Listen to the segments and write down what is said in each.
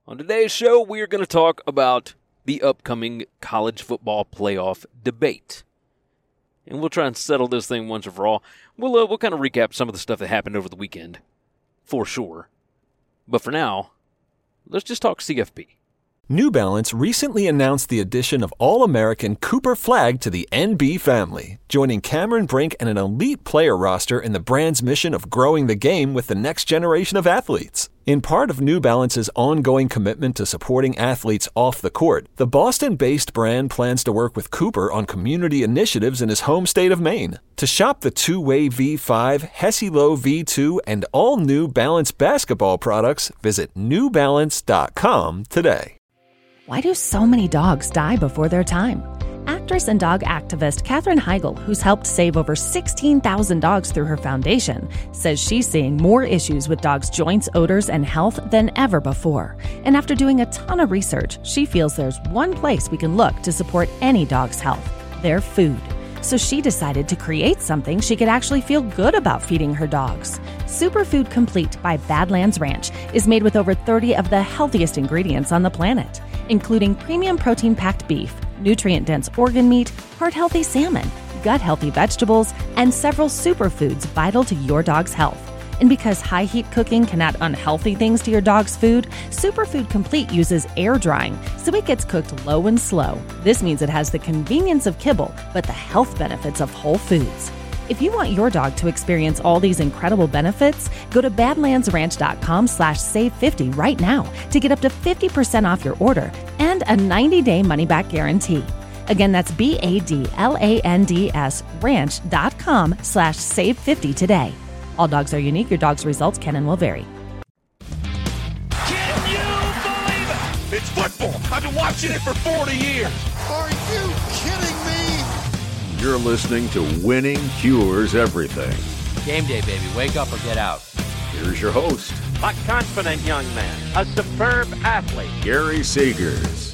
On today's show, we are going to talk about the upcoming college football playoff debate. And we'll try and settle this thing once and for all. We'll kind of recap some of the stuff that happened over the weekend, for sure. But for now, let's just talk CFP. New Balance recently announced the addition of All-American Cooper Flagg to the NB family, joining Cameron Brink and an elite player roster in the brand's mission of growing the game with the next generation of athletes. In part of New Balance's ongoing commitment to supporting athletes off the court, the Boston-based brand plans to work with Cooper on community initiatives in his home state of Maine. To shop the two-way V5, Hesi-Lo V2, and all New Balance basketball products, visit newbalance.com today. Why do so many dogs die before their time? Actress and dog activist Katherine Heigl, who's helped save over 16,000 dogs through her foundation, says she's seeing more issues with dogs' joints, odors, and health than ever before. And after doing a ton of research, she feels there's one place we can look to support any dog's health: their food. So she decided to create something she could actually feel good about feeding her dogs. Superfood Complete by Badlands Ranch is made with over 30 of the healthiest ingredients on the planet, including premium protein-packed beef, nutrient-dense organ meat, heart-healthy salmon, gut-healthy vegetables, and several superfoods vital to your dog's health. And because high-heat cooking can add unhealthy things to your dog's food, Superfood Complete uses air drying, so it gets cooked low and slow. This means it has the convenience of kibble, but the health benefits of whole foods. If you want your dog to experience all these incredible benefits, go to badlandsranch.com/save50 right now to get up to 50% off your order and a 90-day money-back guarantee. Again, that's BADLANDS ranch.com/save50 today. All dogs are unique. Your dog's results can and will vary. Can you believe it? It's football. I've been watching it for 40 years. Are you kidding me? You're listening to Winning Cures Everything. Game day, baby. Wake up or get out. Here's your host, a confident young man, a superb athlete, Gary Seegers.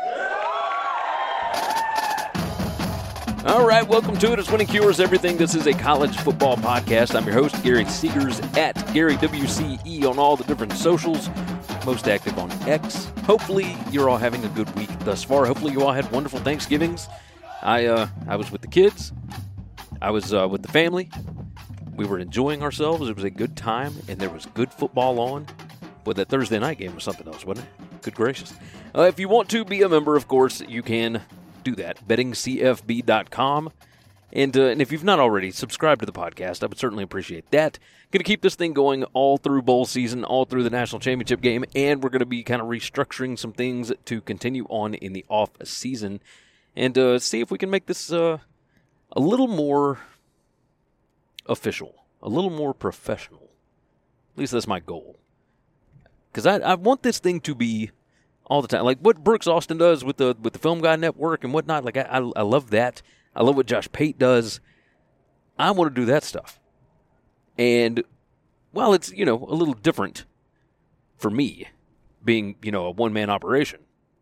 All right, welcome to it. It's Winning Cures Everything. This is a college football podcast. I'm your host, Gary Seegers, at GaryWCE on all the different socials, most active on X. Hopefully, you're all having a good week thus far. Hopefully, you all had wonderful Thanksgivings. I was with the kids. I was with the family. We were enjoying ourselves. It was a good time, and there was good football on. But that Thursday night game was something else, wasn't it? Good gracious. If you want to be a member, of course, you can do that. BettingCFB.com. And if you've not already, subscribe to the podcast. I would certainly appreciate that. Going to keep this thing going all through bowl season, all through the national championship game, and we're going to be kind of restructuring some things to continue on in the off season. And see if we can make this a little more official, a little more professional. At least that's my goal. Because I want this thing to be all the time. Like what Brooks Austin does with the Film Guy Network and whatnot. Like I love that. I love what Josh Pate does. I want to do that stuff. And while it's, a little different for me, being, a one-man operation,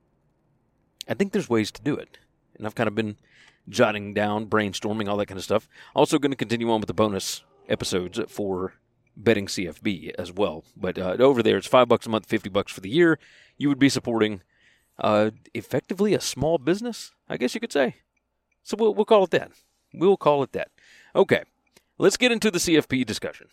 I think there's ways to do it. And I've kind of been jotting down, brainstorming, all that kind of stuff. Also going to continue on with the bonus episodes for Betting CFB as well. But over there, it's $5 a month, $50 for the year. You would be supporting effectively a small business, I guess you could say. So we'll call it that. We'll call it that. Okay, let's get into the CFP discussion.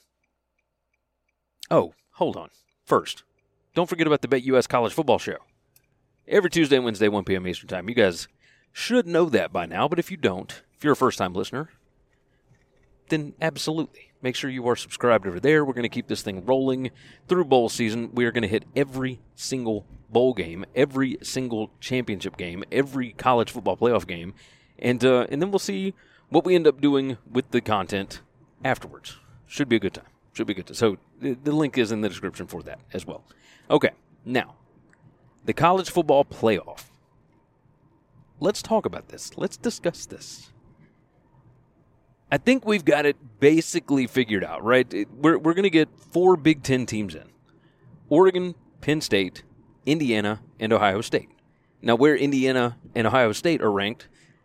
Oh, hold on. First, don't forget about the BetUS College Football Show. Every Tuesday and Wednesday, 1 p.m. Eastern Time. You guys should know that by now, but if you don't, if you're a first-time listener, then absolutely. Make sure you are subscribed over there. We're going to keep this thing rolling through bowl season. We are going to hit every single bowl game, every single championship game, every college football playoff game, and then we'll see what we end up doing with the content afterwards. Should be a good time. So the link is in the description for that as well. Okay, now, the college football playoff. Let's talk about this. Let's discuss this. I think we've got it basically figured out, right? We're going to get 4 Big Ten teams in. Oregon, Penn State, Indiana, and Ohio State. Now, where Indiana and Ohio State are ranked,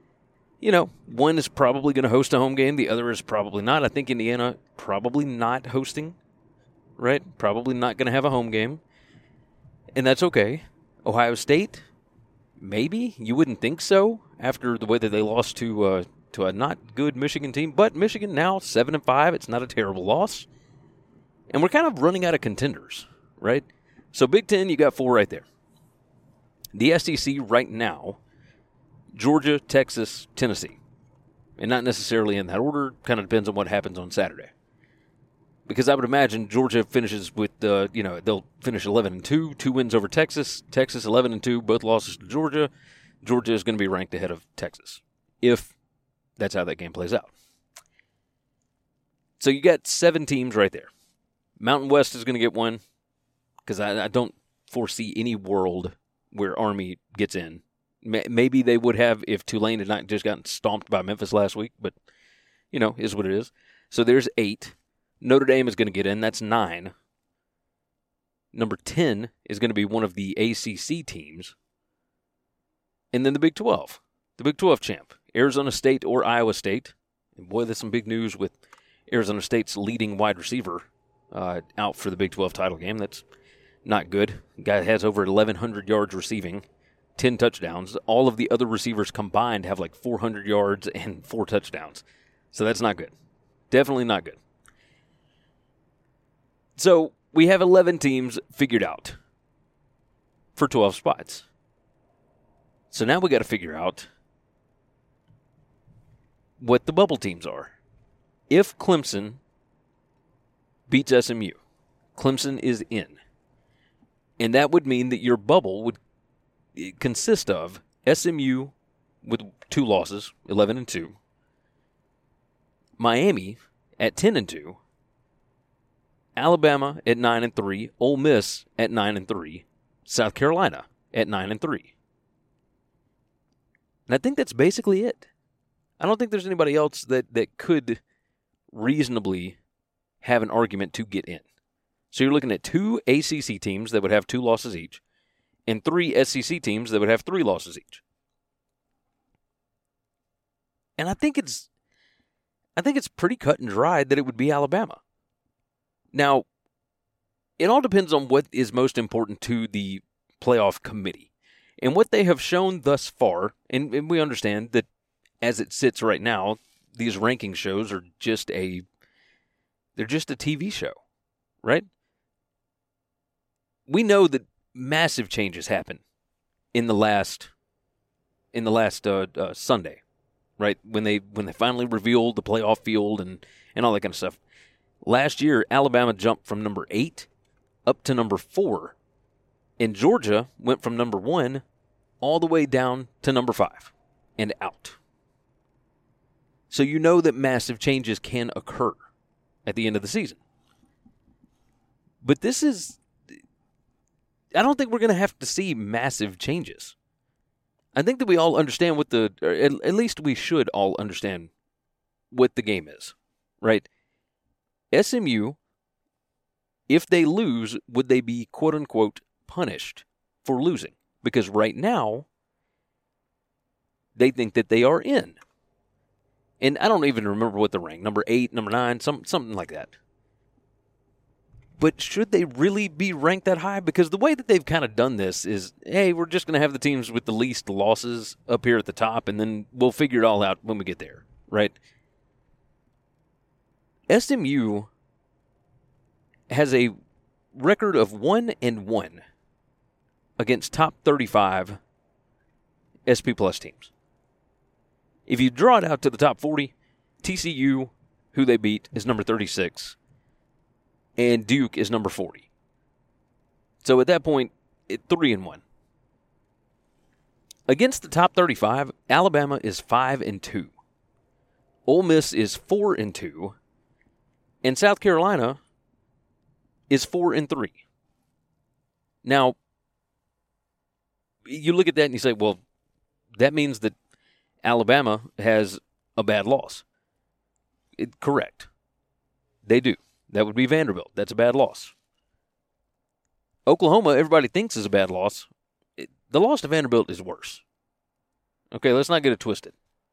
one is probably going to host a home game. The other is probably not. I think Indiana probably not hosting, right? Probably not going to have a home game. And that's okay. Ohio State, maybe. You wouldn't think so after the way that they lost to a not good Michigan team. But Michigan now 7-5. It's not a terrible loss. And we're kind of running out of contenders, right? So Big Ten, you got 4 right there. The SEC right now, Georgia, Texas, Tennessee. And not necessarily in that order. Kind of depends on what happens on Saturday. Because I would imagine Georgia finishes with, they'll finish 11-2, 2 wins over Texas. Texas 11-2, both losses to Georgia. Georgia is going to be ranked ahead of Texas, if that's how that game plays out. So you got 7 teams right there. Mountain West is going to get 1, because I don't foresee any world where Army gets in. Maybe they would have if Tulane had not just gotten stomped by Memphis last week, but, is what it is. So there's 8. Notre Dame is going to get in. That's 9. Number 10 is going to be one of the ACC teams. And then the Big 12. The Big 12 champ. Arizona State or Iowa State. And boy, there's some big news with Arizona State's leading wide receiver out for the Big 12 title game. That's not good. The guy has over 1,100 yards receiving, 10 touchdowns. All of the other receivers combined have like 400 yards and 4 touchdowns. So that's not good. Definitely not good. So we have 11 teams figured out for 12 spots. So now we got to figure out what the bubble teams are. If Clemson beats SMU, Clemson is in. And that would mean that your bubble would consist of SMU with 2 losses, 11-2, Miami at 10-2, Alabama at 9-3, Ole Miss at 9-3, South Carolina at 9-3. And I think that's basically it. I don't think there's anybody else that could reasonably have an argument to get in. So you're looking at 2 ACC teams that would have 2 losses each, and 3 SEC teams that would have 3 losses each. And I think it's pretty cut and dried that it would be Alabama. Now, it all depends on what is most important to the playoff committee. And what they have shown thus far, and we understand that as it sits right now, these ranking shows are just they're just a TV show, right? We know that massive changes happen in the last Sunday, right? When they finally revealed the playoff field and all that kind of stuff. Last year, Alabama jumped from number 8 up to number 4, and Georgia went from number 1 all the way down to number 5 and out. So you know that massive changes can occur at the end of the season. But I don't think we're going to have to see massive changes. I think that we all understand at least we should all understand what the game is, right? SMU, if they lose, would they be quote-unquote punished for losing? Because right now, they think that they are in. And I don't even remember what the rank, number 8, number 9, something like that. But should they really be ranked that high? Because the way that they've kind of done this is, hey, we're just going to have the teams with the least losses up here at the top, and then we'll figure it all out when we get there, right? SMU has a record of 1-1 against top 35 SP Plus teams. If you draw it out to the top 40, TCU, who they beat, is number 36, and Duke is number 40. So at that point, 3-1. Against the top 35, Alabama is 5-2. Ole Miss is 4-2. And South Carolina is 4-3. Now, you look at that and you say, well, that means that Alabama has a bad loss. Correct. They do. That would be Vanderbilt. That's a bad loss. Oklahoma, everybody thinks is a bad loss. The loss to Vanderbilt is worse. Okay, let's not get it twisted.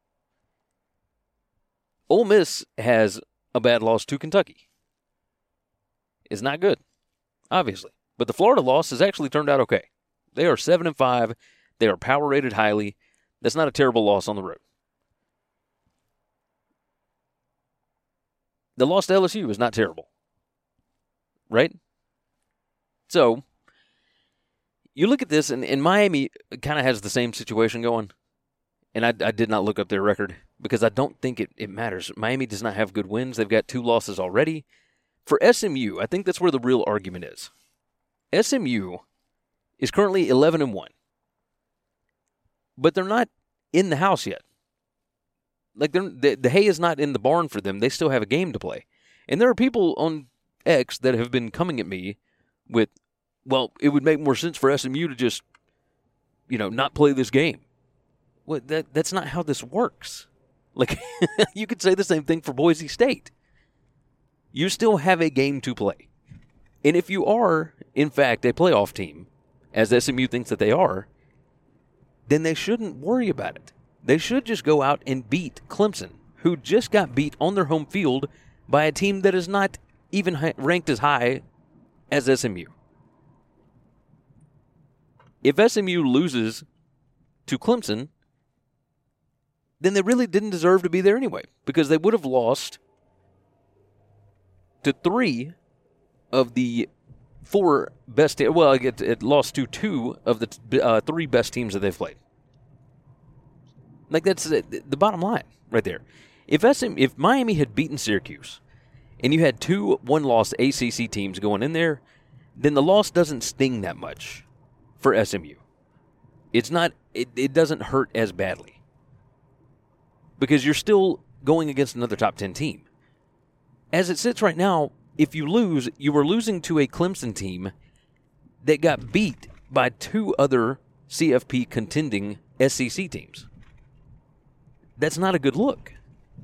Ole Miss has a bad loss to Kentucky. It's not good, obviously. But the Florida loss has actually turned out okay. They are 7-5. They are power rated highly. That's not a terrible loss on the road. The loss to LSU is not terrible. Right? So, you look at this, and Miami kind of has the same situation going. And I did not look up their record because I don't think it matters. Miami does not have good wins. They've got 2 losses already. For SMU, I think that's where the real argument is. SMU is currently 11-1. But they're not in the house yet. Like the hay is not in the barn for them. They still have a game to play. And there are people on X that have been coming at me with, well, it would make more sense for SMU to just, not play this game. Well, that's not how this works. Like, you could say the same thing for Boise State. You still have a game to play. And if you are, in fact, a playoff team, as SMU thinks that they are, then they shouldn't worry about it. They should just go out and beat Clemson, who just got beat on their home field by a team that is not even ranked as high as SMU. If SMU loses to Clemson, then they really didn't deserve to be there anyway, because they would have lost to 3 of the 4 best teams. Well, it lost to 2 of the 3 best teams that they've played. Like, that's the bottom line right there. If Miami had beaten Syracuse and you had 2 one-loss ACC teams going in there, then the loss doesn't sting that much for SMU. It's not. It doesn't hurt as badly because you're still going against another top 10 team. As it sits right now, if you lose, you are losing to a Clemson team that got beat by 2 other CFP contending SEC teams. That's not a good look.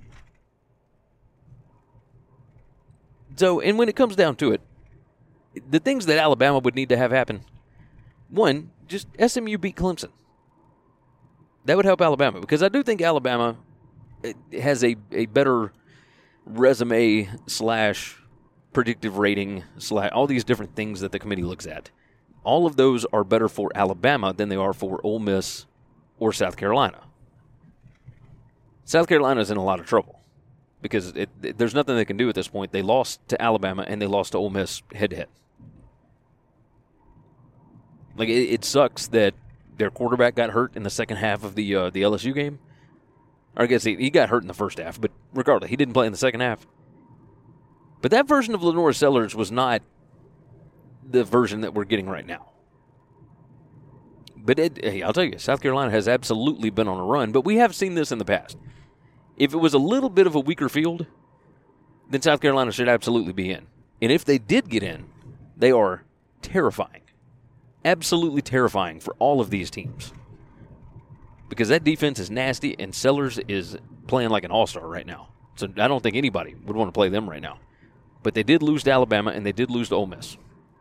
So, and when it comes down to it, the things that Alabama would need to have happen, one, just SMU beat Clemson. That would help Alabama, because I do think Alabama has a better resume / predictive rating / all these different things that the committee looks at. All of those are better for Alabama than they are for Ole Miss or South Carolina. South Carolina's in a lot of trouble because there's nothing they can do at this point. They lost to Alabama and they lost to Ole Miss head-to-head. Like, it sucks that their quarterback got hurt in the second half of the LSU game. Or I guess he got hurt in the first half, but regardless, he didn't play in the second half. But that version of Lenore Sellers was not the version that we're getting right now. But I'll tell you, South Carolina has absolutely been on a run, but we have seen this in the past. If it was a little bit of a weaker field, then South Carolina should absolutely be in. And if they did get in, they are terrifying. Absolutely terrifying for all of these teams. Because that defense is nasty, and Sellers is playing like an all-star right now. So I don't think anybody would want to play them right now. But they did lose to Alabama, and they did lose to Ole Miss.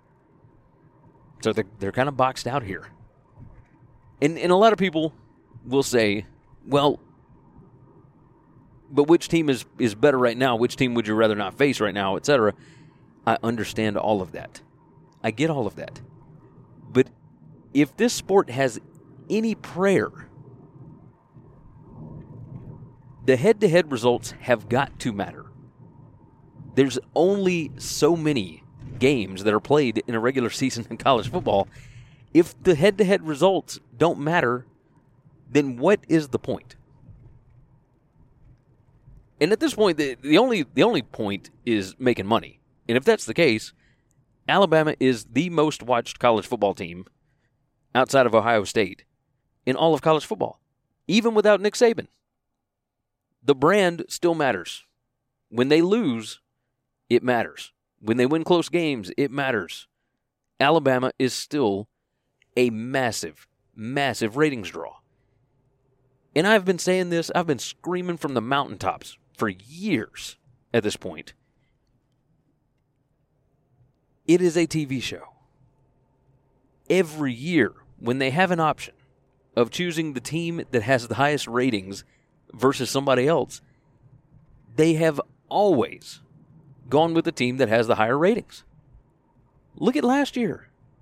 So they're kind of boxed out here. And a lot of people will say, well, but which team is better right now? Which team would you rather not face right now, etc.? I understand all of that. I get all of that. But if this sport has any prayer, the head-to-head results have got to matter. There's only so many games that are played in a regular season in college football. If the head-to-head results don't matter, then what is the point? And at this point, the only point is making money. And if that's the case, Alabama is the most watched college football team outside of Ohio State in all of college football, even without Nick Saban. The brand still matters. When they lose, it matters. When they win close games, it matters. Alabama is still a massive, massive ratings draw. And I've been saying this, I've been screaming from the mountaintops for years at this point. It is a TV show. Every year, when they have an option of choosing the team that has the highest ratings versus somebody else, they have always gone with the team that has the higher ratings. Look at last year.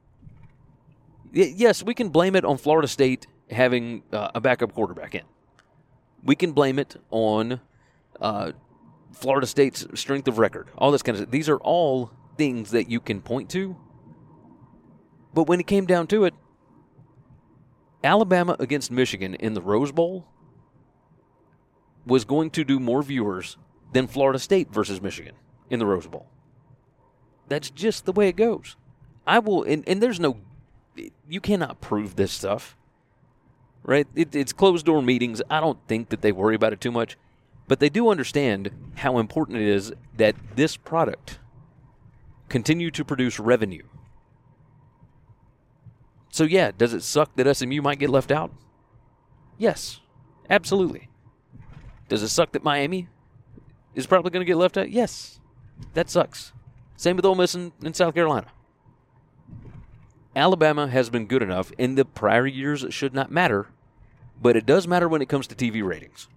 Yes, we can blame it on Florida State having a backup quarterback in. We can blame it on Florida State's strength of record. All this kind of stuff. These are all things that you can point to. But when it came down to it, Alabama against Michigan in the Rose Bowl was going to do more viewers than Florida State versus Michigan in the Rose Bowl. That's just the way it goes. I will, and there's no, you cannot prove this stuff, right? It's closed-door meetings. I don't think that they worry about it too much, but they do understand how important it is that this product continue to produce revenue. So, yeah, does it suck that SMU might get left out? Yes, absolutely. Does it suck that Miami is probably going to get left out? Yes, that sucks. Same with Ole Miss in South Carolina. Alabama has been good enough, and the prior years should not matter, but it does matter when it comes to TV ratings.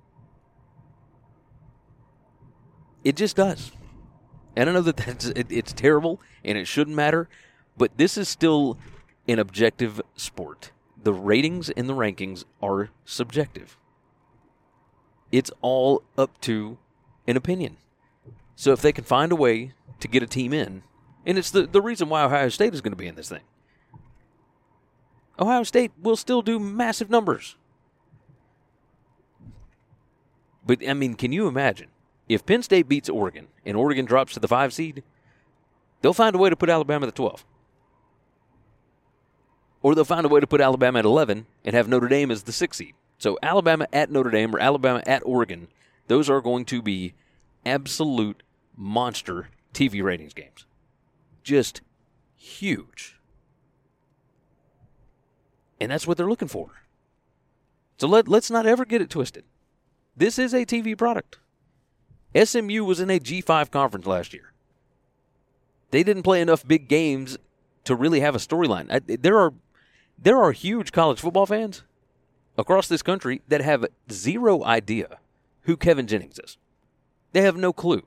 It just does. And I know that it's terrible, and it shouldn't matter, but this is still an objective sport. The ratings and the rankings are subjective. It's all up to an opinion. So if they can find a way to get a team in, and it's the reason why Ohio State is going to be in this thing. Ohio State will still do massive numbers. But, I mean, can you imagine? If Penn State beats Oregon and Oregon drops to the 5 seed, they'll find a way to put Alabama at the 12. Or they'll find a way to put Alabama at 11 and have Notre Dame as the 6 seed. So Alabama at Notre Dame or Alabama at Oregon, those are going to be absolute monster TV ratings games. Just huge. And that's what they're looking for. So let's not ever get it twisted. This is a TV product. SMU was in a G5 conference last year. They didn't play enough big games to really have a storyline. There are huge college football fans across this country that have zero idea who Kevin Jennings is. They have no clue.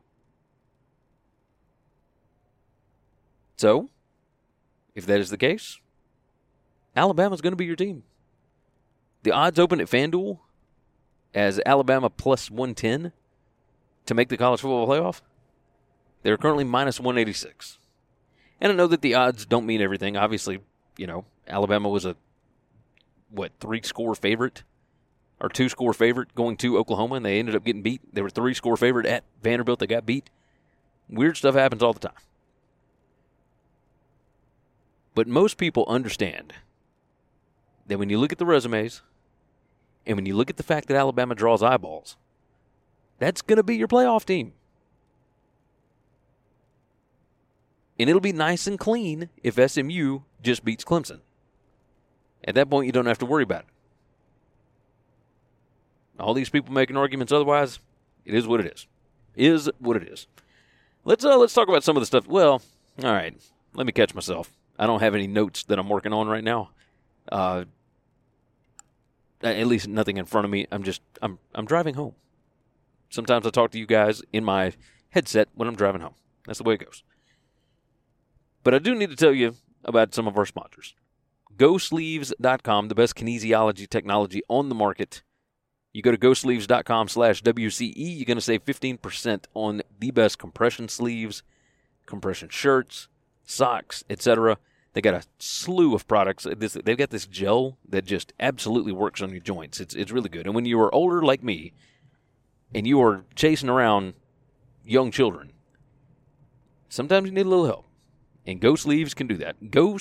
So, if that is the case, Alabama's going to be your team. The odds open at FanDuel as Alabama plus 110 to make the college football playoff. They're currently minus 186. And I know that the odds don't mean everything. Obviously, Alabama was a, 3-score favorite or 2-score favorite going to Oklahoma, and they ended up getting beat. They were 3-score favorite at Vanderbilt. They got beat. Weird stuff happens all the time. But most people understand that when you look at the resumes and when you look at the fact that Alabama draws eyeballs, that's going to be your playoff team. And it'll be nice and clean if SMU just beats Clemson. At that point, you don't have to worry about it. All these people making arguments otherwise, it is what it is. Is what it is. Let's talk about some of the stuff. Well, all right, let me catch myself. I don't have any notes that I'm working on right now. At least nothing in front of me. I'm driving home. Sometimes I talk to you guys in my headset when I'm driving home. That's the way it goes. But I do need to tell you about some of our sponsors. GoSleeves.com, the best kinesiology technology on the market. You go to GoSleeves.com/WCE. You're going to save 15% on the best compression sleeves, compression shirts, socks, etc. They got a slew of products. They've got this gel that just absolutely works on your joints. It's really good. And when you are older like me, and you are chasing around young children, sometimes you need a little help. And Go Sleeves can do that.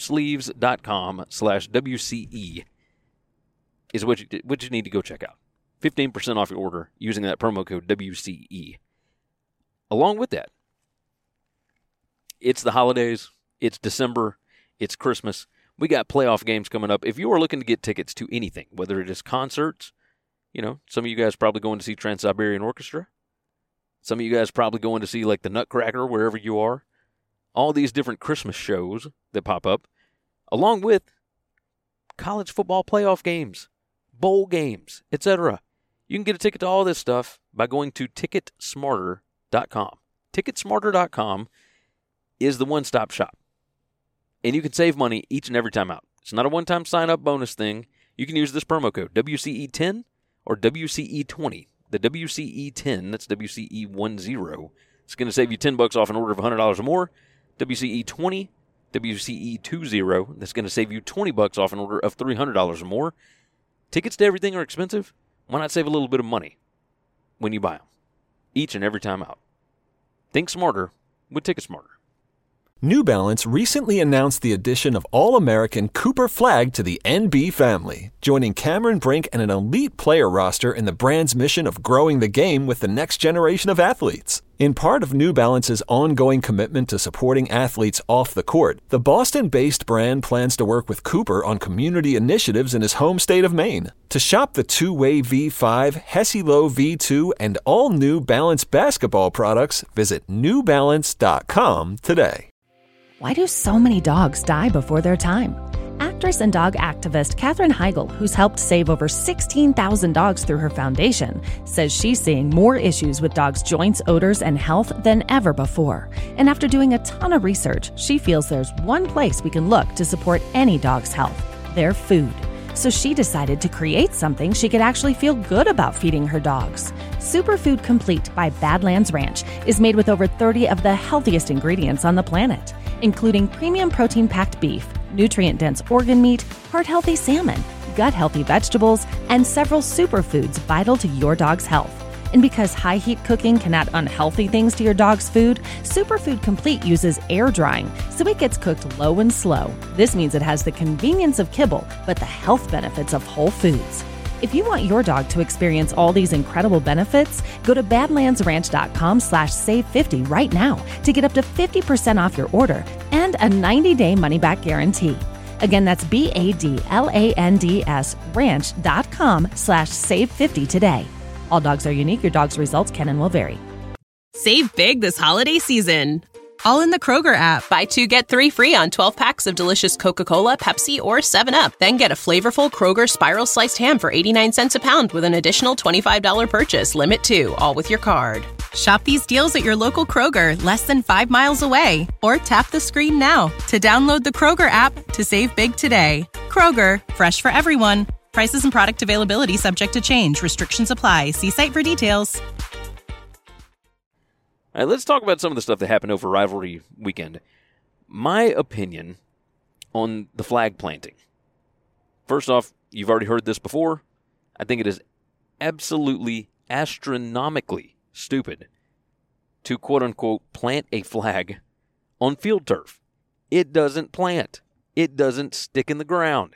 GoSleeves.com/WCE is what you need to go check out. 15% off your order using that promo code WCE. Along with that, it's the holidays, it's December, it's Christmas. We got playoff games coming up. If you are looking to get tickets to anything, whether it is concerts, some of you guys probably going to see Trans-Siberian Orchestra. Some of you guys probably going to see like the Nutcracker, wherever you are. All these different Christmas shows that pop up, along with college football playoff games, bowl games, etc. You can get a ticket to all this stuff by going to TicketSmarter.com. TicketSmarter.com is the one-stop shop. And you can save money each and every time out. It's not a one-time sign-up bonus thing. You can use this promo code, WCE10 or WCE20. The WCE10, that's WCE10, it's going to save you $10 off an order of $100 or more. WCE20, WCE20, that's going to save you $20 off an order of $300 or more. Tickets to everything are expensive. Why not save a little bit of money when you buy them? Each and every time out. Think smarter with TicketSmarter. New Balance recently announced the addition of All-American Cooper Flagg to the NB family, joining Cameron Brink and an elite player roster in the brand's mission of growing the game with the next generation of athletes. In part of New Balance's ongoing commitment to supporting athletes off the court, the Boston-based brand plans to work with Cooper on community initiatives in his home state of Maine. To shop the two-way V5, Hesilo V2, and all New Balance basketball products, visit newbalance.com today. Why do so many dogs die before their time? Actress and dog activist Katherine Heigl, who's helped save over 16,000 dogs through her foundation, says she's seeing more issues with dogs' joints, odors, and health than ever before. And after doing a ton of research, she feels there's one place we can look to support any dog's health: their food. So she decided to create something she could actually feel good about feeding her dogs. Superfood Complete by Badlands Ranch is made with over 30 of the healthiest ingredients on the planet, including premium protein-packed beef, nutrient-dense organ meat, heart-healthy salmon, gut-healthy vegetables, and several superfoods vital to your dog's health. And because high-heat cooking can add unhealthy things to your dog's food, Superfood Complete uses air drying, so it gets cooked low and slow. This means it has the convenience of kibble, but the health benefits of whole foods. If you want your dog to experience all these incredible benefits, go to badlandsranch.com/save50 right now to get up to 50% off your order and a 90-day money-back guarantee. Again, that's BADLANDS ranch.com/save50 today. All dogs are unique. Your dog's results can and will vary. Save big this holiday season. All in the Kroger app. Buy 2, get 3 free on 12 packs of delicious Coca-Cola, Pepsi, or 7-Up. Then get a flavorful Kroger Spiral Sliced Ham for 89 cents a pound with an additional $25 purchase. Limit 2, all with your card. Shop these deals at your local Kroger, less than 5 miles away. Or tap the screen now to download the Kroger app to save big today. Kroger, fresh for everyone. Prices and product availability subject to change. Restrictions apply. See site for details. All right, let's talk about some of the stuff that happened over rivalry weekend. My opinion on the flag planting. First off, you've already heard this before. I think it is absolutely astronomically stupid to quote-unquote plant a flag on field turf. It doesn't plant. It doesn't stick in the ground.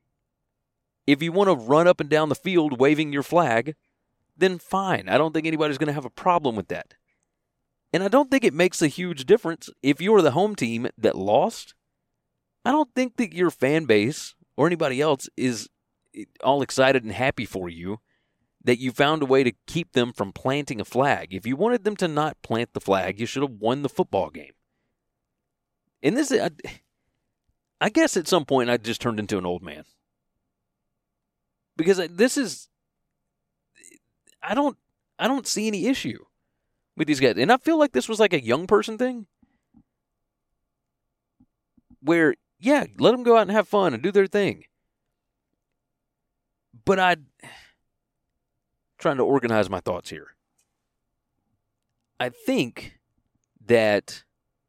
If you want to run up and down the field waving your flag, then fine. I don't think anybody's going to have a problem with that. And I don't think it makes a huge difference if you're the home team that lost. I don't think that your fan base or anybody else is all excited and happy for you that you found a way to keep them from planting a flag. If you wanted them to not plant the flag, you should have won the football game. And this, I guess at some point I just turned into an old man. Because this is, I don't see any issue with these guys. And I feel like this was like a young person thing. Where, yeah, let them go out and have fun and do their thing. But I'm trying to organize my thoughts here. I think that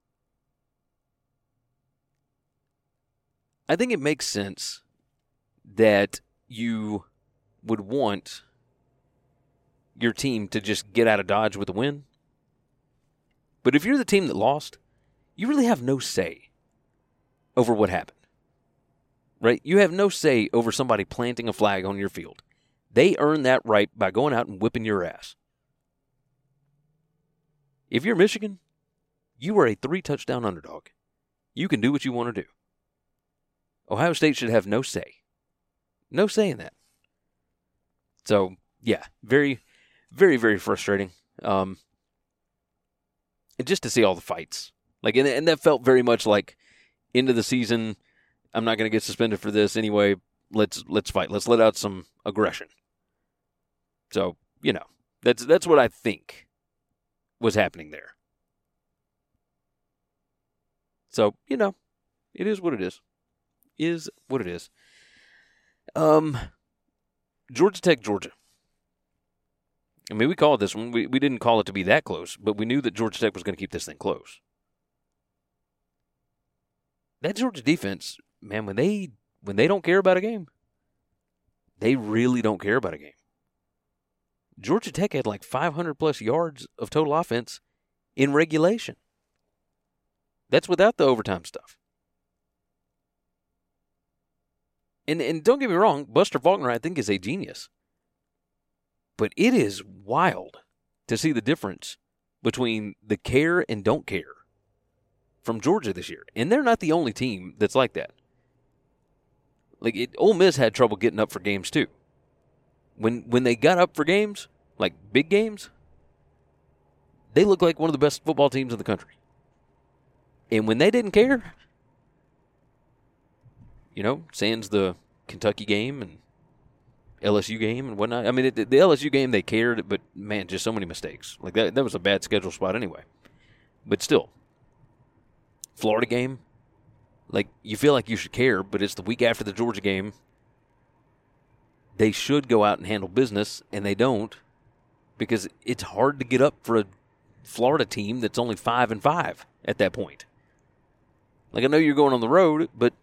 it makes sense that you would want your team to just get out of Dodge with a win. But if you're the team that lost, you really have no say over what happened. Right? You have no say over somebody planting a flag on your field. They earn that right by going out and whipping your ass. If you're Michigan, you are a 3-touchdown underdog. You can do what you want to do. Ohio State should have no say. No say in that. So, yeah, very, very, very frustrating. And just to see all the fights. Like, and that felt very much like end of the season, I'm not going to get suspended for this anyway. Let's fight. Let's let out some aggression. So, you know, that's what I think was happening there. So, you know, it is what it is. is what it is. Georgia Tech, Georgia. I mean, we called this one. We didn't call it to be that close, but we knew that Georgia Tech was going to keep this thing close. That Georgia defense, man, when they don't care about a game, they really don't care about a game. Georgia Tech had like 500-plus yards of total offense in regulation. That's without the overtime stuff. And don't get me wrong, Buster Faulkner, I think, is a genius. But it is wild to see the difference between the care and don't care from Georgia this year. And they're not the only team that's like that. Ole Miss had trouble getting up for games, too. When they got up for games, like big games, they looked like one of the best football teams in the country. And when they didn't care, sans the Kentucky game and LSU game and whatnot. I mean, the LSU game, they cared, but, man, just so many mistakes. Like, that was a bad schedule spot anyway. But still, Florida game, like, you feel like you should care, but it's the week after the Georgia game. They should go out and handle business, and they don't, because it's hard to get up for a Florida team that's only 5-5 at that point. Like, I know you're going on the road, but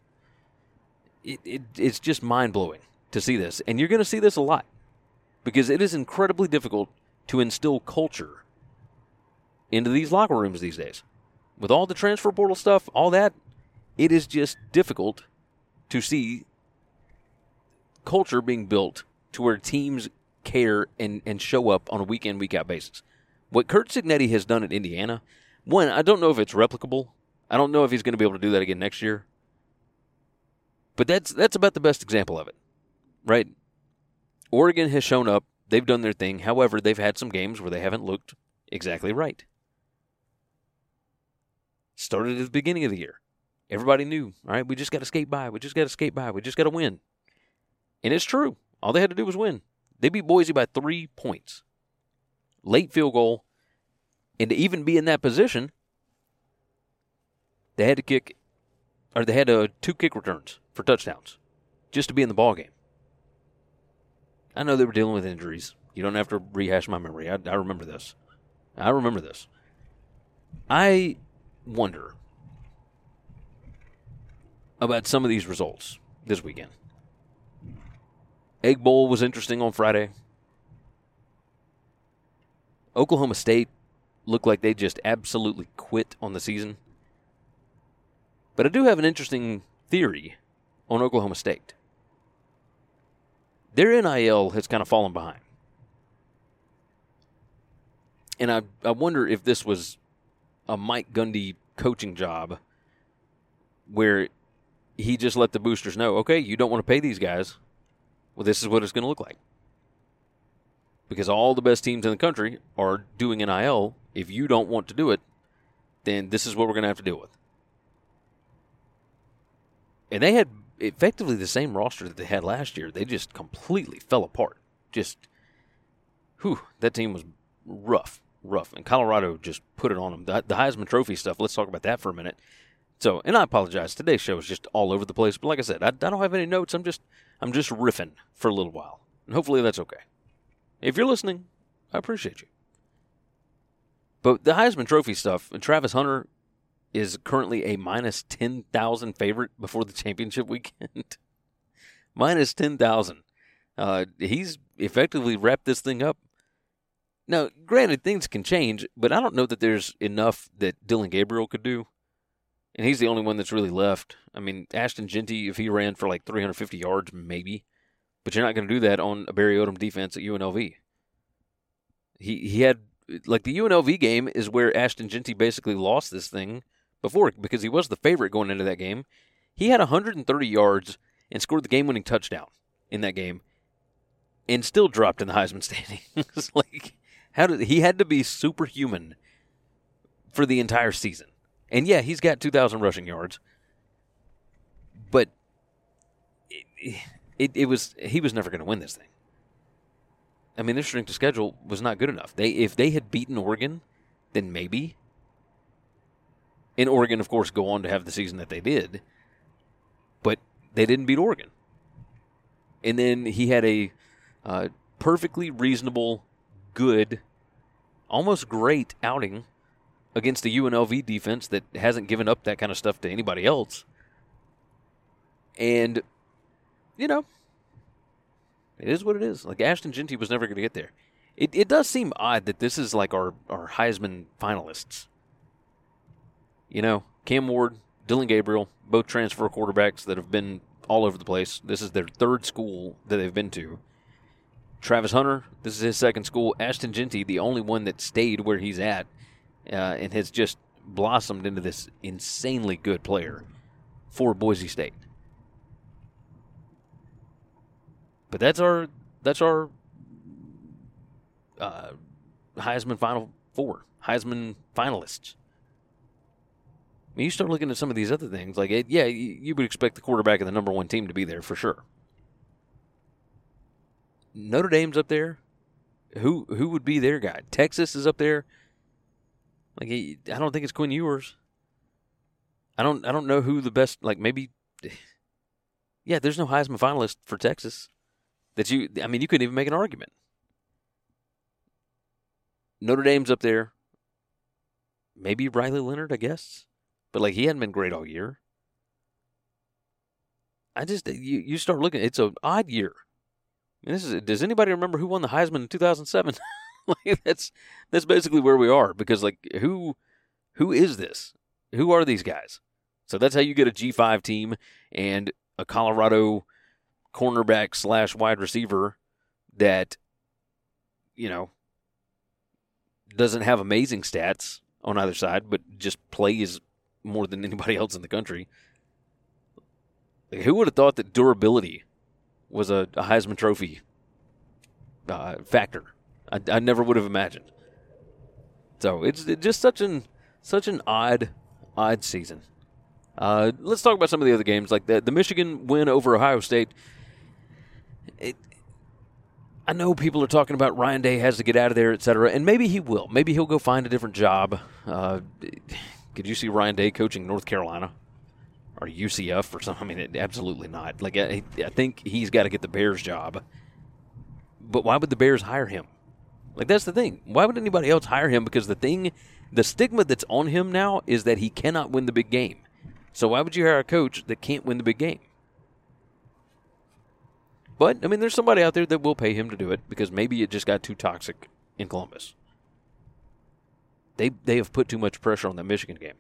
it's just mind-blowing to see this. And you're going to see this a lot, because it is incredibly difficult to instill culture into these locker rooms these days. With all the transfer portal stuff, all that, it is just difficult to see culture being built to where teams care and show up on a week-in, week-out basis. What Curt Cignetti has done at Indiana, one, I don't know if it's replicable. I don't know if he's going to be able to do that again next year. But that's about the best example of it, right? Oregon has shown up. They've done their thing. However, they've had some games where they haven't looked exactly right. Started at the beginning of the year. Everybody knew, all right, we just got to skate by. We just got to skate by. We just got to win. And it's true. All they had to do was win. They beat Boise by 3 points. Late field goal. And to even be in that position, they had to kick, or they had 2 kick returns for touchdowns just to be in the ball game. I know they were dealing with injuries. You don't have to rehash my memory. I remember this. I wonder about some of these results this weekend. Egg Bowl was interesting on Friday. Oklahoma State looked like they just absolutely quit on the season. But I do have an interesting theory on Oklahoma State. Their NIL has kind of fallen behind. And I wonder if this was a Mike Gundy coaching job where he just let the boosters know, okay, you don't want to pay these guys. Well, this is what it's going to look like. Because all the best teams in the country are doing NIL. If you don't want to do it, then this is what we're going to have to deal with. And they had effectively the same roster that they had last year. They just completely fell apart. That team was rough. And Colorado just put it on them. The Heisman Trophy stuff, let's talk about that for a minute. So, and I apologize. Today's show is just all over the place. But like I said, I don't have any notes. I'm just riffing for a little while. And hopefully that's okay. If you're listening, I appreciate you. But the Heisman Trophy stuff, and Travis Hunter is currently a minus 10,000 favorite before the championship weekend. Minus 10,000. He's effectively wrapped this thing up. Now, granted, things can change, but I don't know that there's enough that Dylan Gabriel could do. And he's the only one that's really left. I mean, Ashton Jeanty, if he ran for like 350 yards, maybe. But you're not going to do that on a Barry Odom defense at UNLV. He had, like, the UNLV game is where Ashton Jeanty basically lost this thing before because he was the favorite going into that game. He had 130 yards and scored the game-winning touchdown in that game and still dropped in the Heisman standings. Like, he had to be superhuman for the entire season. And yeah, he's got 2,000 rushing yards, but he was never going to win this thing. I mean, their strength of schedule was not good enough. If they had beaten Oregon, then maybe. And Oregon, of course, go on to have the season that they did. But they didn't beat Oregon. And then he had a perfectly reasonable, good, almost great outing against the UNLV defense that hasn't given up that kind of stuff to anybody else. And, it is what it is. Like, Ashton Jeanty was never going to get there. It does seem odd that this is like our Heisman finalists. Cam Ward, Dylan Gabriel, both transfer quarterbacks that have been all over the place. This is their third school that they've been to. Travis Hunter, this is his second school. Ashton Jeanty, the only one that stayed where he's at and has just blossomed into this insanely good player for Boise State. But that's our Heisman Final Four, Heisman finalists. I mean, you start looking at some of these other things, like, you would expect the quarterback of the number one team to be there for sure. Notre Dame's up there. Who would be their guy? Texas is up there. Like, I don't think it's Quinn Ewers. I don't know who the best, like, maybe, there's no Heisman finalist for Texas you couldn't even make an argument. Notre Dame's up there. Maybe Riley Leonard, I guess. But, like, he hadn't been great all year. You start looking, it's an odd year. I mean, does anybody remember who won the Heisman in 2007? Like, that's basically where we are, because, like, who is this? Who are these guys? So that's how you get a G5 team and a Colorado cornerback / wide receiver that, doesn't have amazing stats on either side, but just plays more than anybody else in the country. Like, who would have thought that durability was a Heisman Trophy factor? I never would have imagined. So it's just such an odd season. Let's talk about some of the other games, like the Michigan win over Ohio State. I know people are talking about Ryan Day has to get out of there, etc., and maybe he will. Maybe he'll go find a different job. Could you see Ryan Day coaching North Carolina or UCF or something? I mean, absolutely not. Like, I think he's got to get the Bears job. But why would the Bears hire him? Like, that's the thing. Why would anybody else hire him? Because the stigma that's on him now is that he cannot win the big game. So why would you hire a coach that can't win the big game? But, I mean, there's somebody out there that will pay him to do it because maybe it just got too toxic in Columbus. They have put too much pressure on that Michigan game.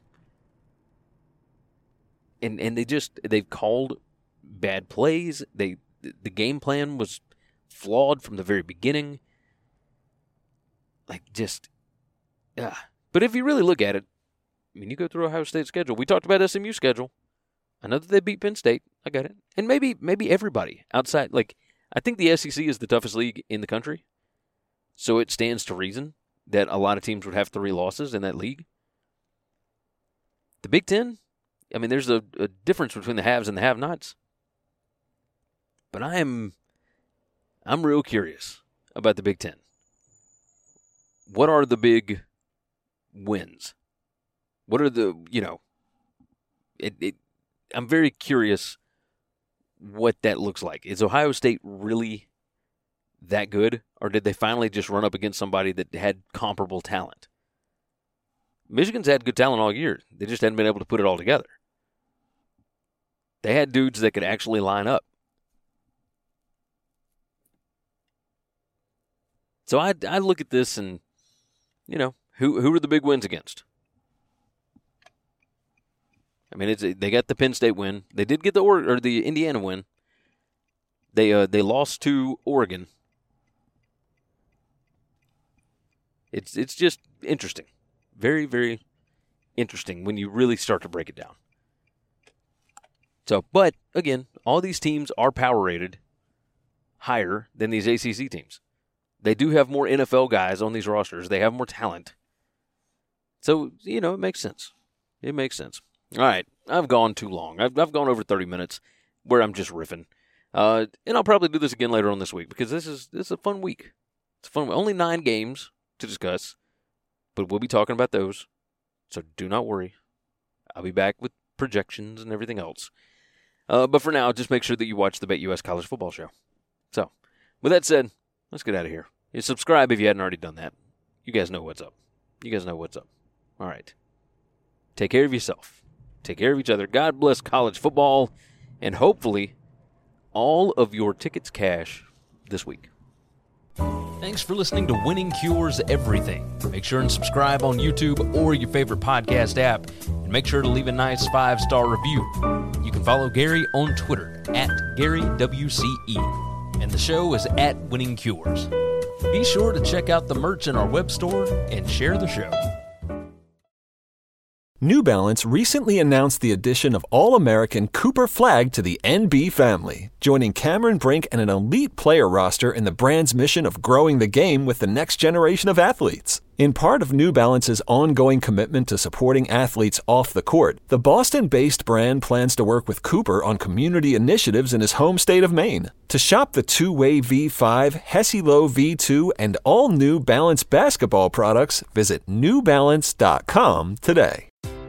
And they've called bad plays. The game plan was flawed from the very beginning. Like, But if you really look at it, I mean, you go through Ohio State's schedule. We talked about SMU's schedule. I know that they beat Penn State. I got it. And maybe everybody outside. Like, I think the SEC is the toughest league in the country. So it stands to reason that a lot of teams would have 3 losses in that league. The Big Ten, I mean, there's a difference between the haves and the have-nots. But I'm real curious about the Big Ten. What are the big wins? What are the, I'm very curious what that looks like. Is Ohio State really that good, or did they finally just run up against somebody that had comparable talent? Michigan's had good talent all year. They just hadn't been able to put it all together. They had dudes that could actually line up. So I look at this and, who are the big wins against? I mean, they got the Penn State win. They did get the Indiana win. They lost to Oregon. It's just interesting, very, very interesting when you really start to break it down. So, but again, all these teams are power rated higher than these ACC teams. They do have more NFL guys on these rosters. They have more talent. So, it makes sense. It makes sense. All right, I've gone too long. I've gone over 30 minutes where I'm just riffing. And I'll probably do this again later on this week because this is a fun week. It's a fun week. Only 9 games to discuss, but we'll be talking about those. So do not worry. I'll be back with projections and everything else. But for now, just make sure that you watch the BetUS College Football Show. So, with that said, let's get out of here. You subscribe if you hadn't already done that. You guys know what's up. All right. Take care of yourself. Take care of each other. God bless college football. And hopefully, all of your tickets cash this week. Thanks for listening to Winning Cures Everything. Make sure and subscribe on YouTube or your favorite podcast app. And make sure to leave a nice 5-star review. You can follow Gary on Twitter @GaryWCE. And the show is @Winning Cures. Be sure to check out the merch in our web store and share the show. New Balance recently announced the addition of All-American Cooper Flagg to the NB family, joining Cameron Brink and an elite player roster in the brand's mission of growing the game with the next generation of athletes. In part of New Balance's ongoing commitment to supporting athletes off the court, the Boston-based brand plans to work with Cooper on community initiatives in his home state of Maine. To shop the two-way V5, Hesi-Lo V2, and all New Balance basketball products, visit newbalance.com today.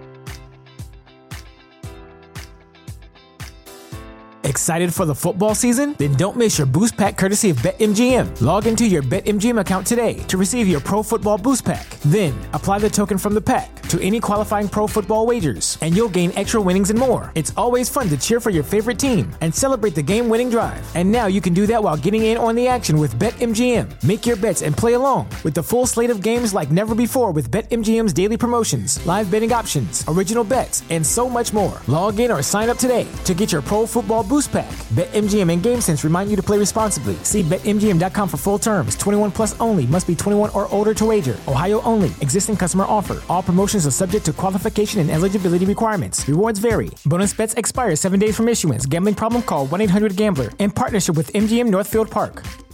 Excited for the football season? Then don't miss your Boost Pack courtesy of BetMGM. Log into your BetMGM account today to receive your Pro Football Boost Pack. Then, apply the token from the pack to any qualifying Pro Football wagers, and you'll gain extra winnings and more. It's always fun to cheer for your favorite team and celebrate the game-winning drive. And now you can do that while getting in on the action with BetMGM. Make your bets and play along with the full slate of games like never before with BetMGM's daily promotions, live betting options, original bets, and so much more. Log in or sign up today to get your Pro Football Boost Pack. BetMGM and GameSense remind you to play responsibly. See BetMGM.com for full terms. 21 plus only. Must be 21 or older to wager. Ohio only. Existing customer offer. All promotions are subject to qualification and eligibility requirements. Rewards vary. Bonus bets expire 7 days from issuance. Gambling problem? Call 1-800-GAMBLER. In partnership with MGM Northfield Park.